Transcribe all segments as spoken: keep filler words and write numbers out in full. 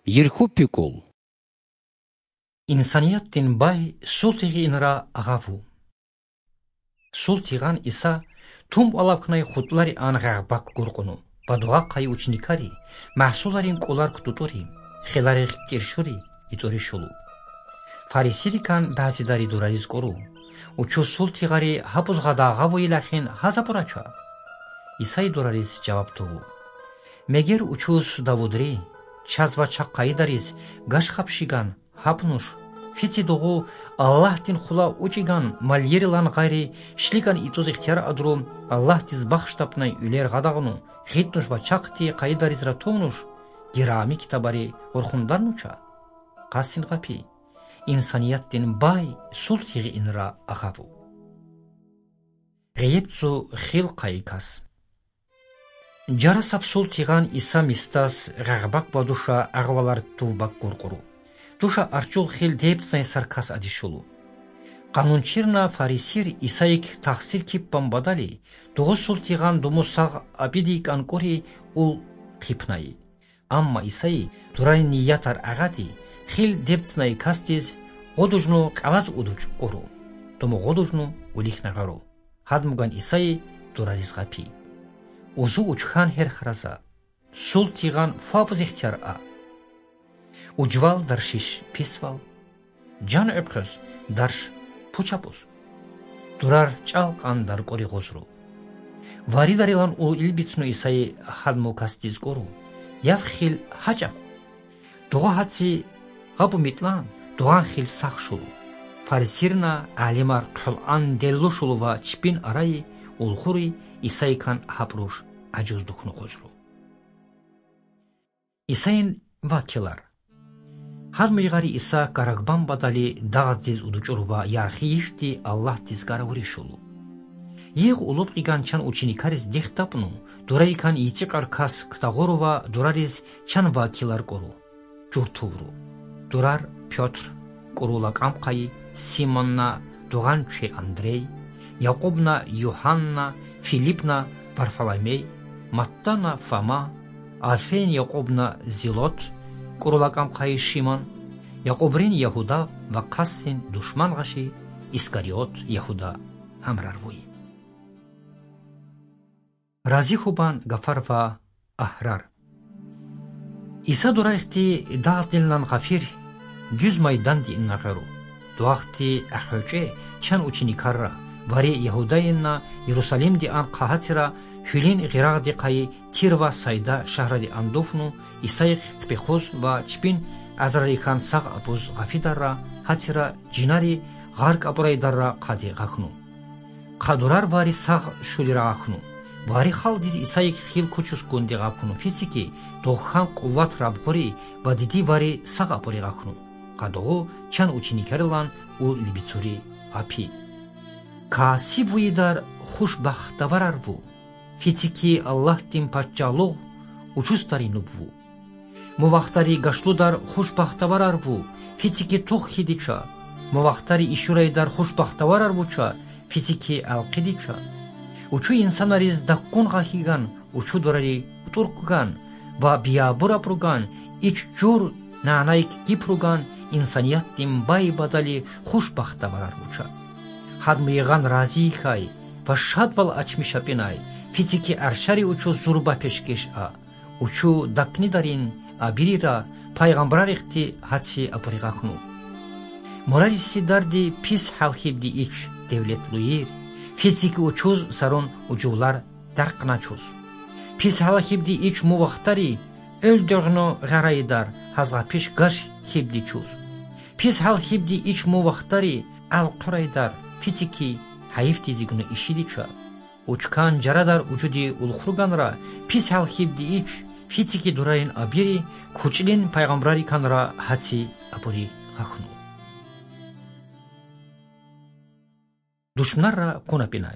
Ерхупикул. İnsaniyetin bay sultiği inra ağavu. Sultiğan isa tum alapkınay xutları anğağ bak gurgunu. Vaduğa kayı uçnikari, mahsularin kolar kututori, xelari xtirşuri, itori şulu. Farisirikan bazidari durariz koru. Uçu sultiğari hapuz gada ağavu ilahin hazapuraça. İsay durariz cevap tuğu. Meger uçuz davudri, çazva çakkayı dariz, gaş kapşigan, hapnuş, fiti doğu, Allah din xula uçigan, malyerilan gayri, şligan ituz ihtiyar adrum, Allah diz baxştapnay üler gadağunu, xitnuş va çakti kayı dariz ratumnuş, girami kitabari orxundan uça. Qasin qapi, insaniyat din bay sultiği inra ağavu. Geyiptsu xil qayıkas. Jara sapsul tigan isa mistas gağbak baduşa ağvalar tuvbak gurguru. Duşa arçul xil deyiptnay sarkas adişulu. Qanunçirna farisir isayik taksir kippan badali, doğu sul tigan dumusaq abidik ankori ul qipnayı. Amma isayı durani niyatar ağati, xil deyiptnay kastiz, godujnu qavaz uduç koru. Dumu godujnu ulik nagaru. Hadmugan isayı durariz qapi. Uzu uçhan her xraza, sul tigan fabız ihtiyar a. Ucval darşiş pisval, can öpköz darş puçapuz. Durar çalqan dar qori gozru. Vari darilan ul ilbitsnu isayı hadmu kastiz koru. Yav xil hacap. Doğa hatsi gabu mitlan, doğan xil saq şulu. Farisirna alimar qul'an dellu şulu va çipin arayı ulxuri İsaykan hapruş acuzdukunu gozru. İsayın vakilar. Hazmıygari İsa karagban badali dağız diz uducuruva yarxiyişti Allah diz garavurişulu. Yığ ulup gigançan uçinikariz dihtapnu, duraykan yitikar kas ktagoruva durariz çan vakilar goru. Curtuvru. Durar Piotr, kurulak amkayı, Simonna, Doğançe Andrei, Yakobna Yuhanna, Filipna Varfalomey, Mattana Fama, Alfen Yakobna Zilot, kurulakam kayı Şimon, Yakobrin Yahuda ve Kassin düşman gaşı İskariot Yahuda hamrarvuy. Razi huban gafar ve ahrar. İsa durayxti dağıt dilinan gafir, düz maydan di innagaru. Duaqti ahöce çan uçini karra. Vari Yahudayinna Yerusalim di an qahatsira hülin gıraq di qayı tirva sayda şahra di andufnu İsayq qbiquz va çipin azrarikan sağ apuz gafidarra hatsira cinari gharq aburaydarra qadi qaqnu. Qadurar vari sağ şulira qaqnu. Vari xal diz İsayq xil kuçus gundi qaqnu fitsiki doğan quvvat rabqori va didi vari sağ apuri qaqnu. Qadoğu çan uçini karilan ul libitsuri api. Kasi buyidar xoşbaxtavarar bu. Fitsiki Allah din patçalığı uçustari nubvu. Muvaxtari gaşludar xoşbaxtavarar bu. Fitsiki tuh hidiça. Muvaxtari işuraydar xoşbaxtavarar buça. Fitsiki alqidiça. Uçu insanariz dakkun gahigan, uçu durari uturkugan, va biyabura prugan, iç jur nanayk giprugan, insaniyat din bay badali xoşbaxtavarar buça. Hadmıygan razi kay, va şadval açmış apinay, fitsiki arşari uçu zurba peşkeş a, uçu dakni darin a birira paygamberar ikti hatsi apırigaknu. Moralisi dardi pis halhibdi iç devlet luyir, fitsiki uçuz sarun ucular darkna çuz. Pis halhibdi iç muvaxtari, öldürgnu garaydar hazga peş gaş hibdi çuz. Pis halhibdi iç muvaxtari al quraydar, fitsiki hayif dizigunu işidiça. Uçkan jaradar ucudi ulxurganra pis halhibdi iç, fitsiki durayın abiri, kuçilin paygambrari kanra hatsi apuri haknu. Düşmanra kunapinay.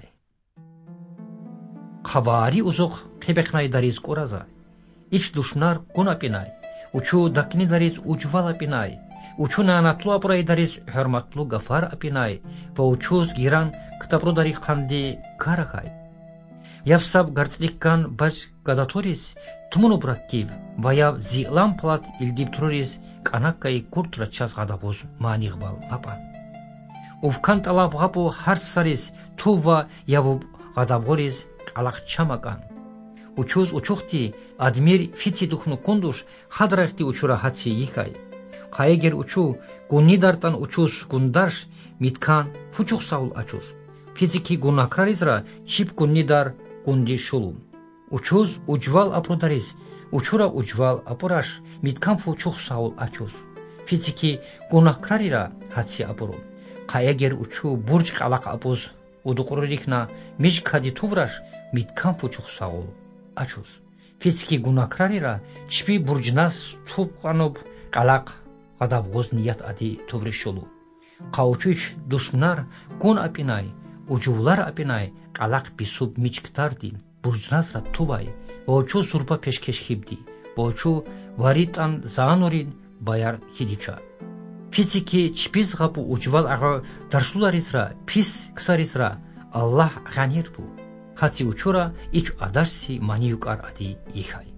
Xavari uzuq qibeknay dariz qoraza. İç düşman kunapinay. Uçu dakni dariz ucval apinay. Uçu nanatlu apuray dariz hürmatlu gafar apinay. Va uçuz giran ktapru dari khandi karakay. Yavsab gartslikkan baş gadatoris тумуну браккив ваяв зиълам плат илдиб туруриз кӀанаккай куртра час гадабуз маънигъбал мапан. Увкан талабғапу ҳар сарис тува явуб гадабғориз кӀалақча макан. Учуз учухти адмир фици духну кундуш хадрахти учура хатси ихай. Қаегер учу гуннидартан учуз гундарш миткан фучух саул ачуз. Физики гуннакраризра чип гуннидар гунди шулу. Учуз уҷвал апрудариз учура уҷвал апураш миткан фучух саул ачуз. Физики гуннакрарира хатси апуру. Қаегер учу бурҷ қалақ апуз удуқуррикна миш кади тувраш миткан фучух саул ачуз. Физики гуннакрарира чипи бурҷнас тубқануб қалақ гадабғоз ният ади туври шулу. Қаучуч душмнар гун апинай уҷувлар апинай қалақ бисуб мичктарди бурҷнасра тувай бочу сурпа пешкеш хибди бочу варитан заанурин баяр хидича. Физики чипиз ғапу уҷвал аға даршуларизра пис ксаризра Аллаҳ ғанир бу. Хатси учура ич адашси маниюкар ади ихай.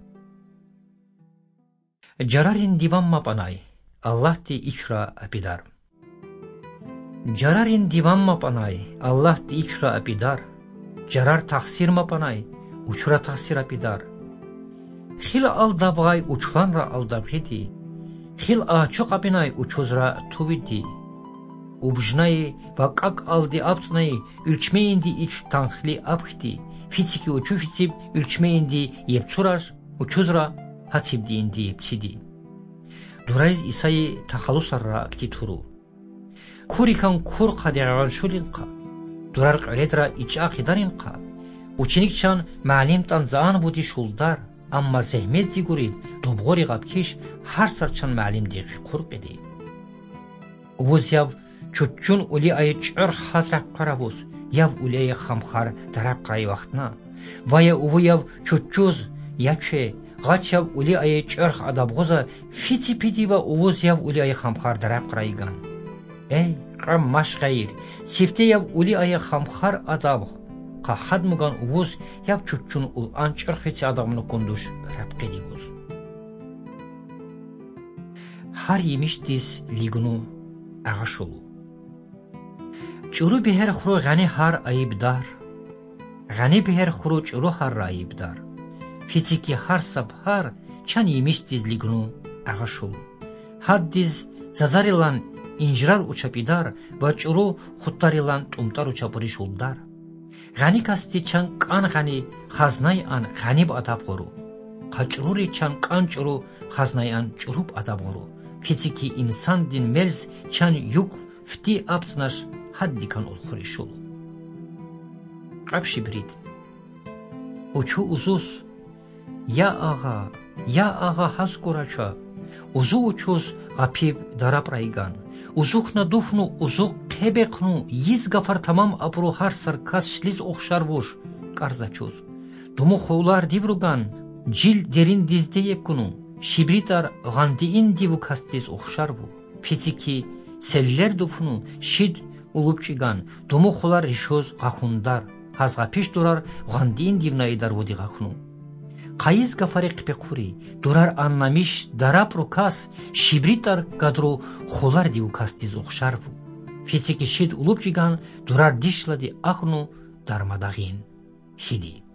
Ҷарарин диван мапанай Аллаҳти ичра апидар. Ҷарарин диван мапанай Аллаҳти ичра апидар. Ҷарар тақсир мапанай учура тақсир апидар. Хил алдабғай учланра алдабғиди. Хил ачуқ апинай учузра тувиди. Убжнай ва как алди апцнай үлчмеинди ич танхли апхти. Фицики учу фициб үлчмеинди епцураш учузра хацибди инди епциди. Дурайз исаи тахалусарра актитуру. Курикан кур қадиған шулинқа. Дурар қиледра ича қидаринқа. Ученикчан маълимтан заан буди шулдар. Амма зеҳмет зигурид дубғори ғабкиш ҳар сарчан маълим диғи қур қиди. Увуз яв чучун ули ай чӯр ҳазраб қарабуз яв ули ай хамхар дараб қараи вақтна. Вая уву яв чучуз яче ғач яв ули ай чӯр адабғоза фици пиди ва увуз яв ули ай хамхар дараб қараиган. Эй қам машғаир сифте яв ули ай хамхар адабғ қаҳад муган увуз яв чучун ул ан чӯр фици адабну кундуш раб қиди буз. Ҳар емиштис лигну аға шулу. Чуру бихер хуру ғани ҳар айибдар. Ғани бихер хуру чуру ҳар айибдар. Фицики ҳар саб ҳар чан емиштис лигну аға шулу. Ҳаддис зазарилан инжрар учапидар ва чуру хуттарилан тумтар учапури шулдар. Ғани касти чан кан ғани хазнай ан ғаниб адаб ғуру. Қачрури чан кан чуру хазнай ан чуруб адаб ғуру. Фицики инсан дин мерз чан юк фти апцнаш ҳаддикан улхури шулу. Қабши брид. Учу узус. Я аға, я аға ҳаз курача. Узу учуз ғапиб дараб райган. Узухна дуфну узуқ қебеқну yiz гафар тамам апру ҳар саркас шлиз оқшар буш қарзачуз. Думу хулар дивруган жил дерин дизде еккуну шибритар ғандиин диву кастиз оқшар бу. Фицики селлер дуфну шид улубчиган думу хулар ришуз ғахундар ҳазға пиш дурар ғандиин дивнаидар вуди ғахну. Қаиз гафари қипеқури дурар аннамиш дарабру кас шибритар гадру хулар диву кастиз оқшар бу. Фицики шид улубчиган дурар дишлади ахну дармадағин хиди.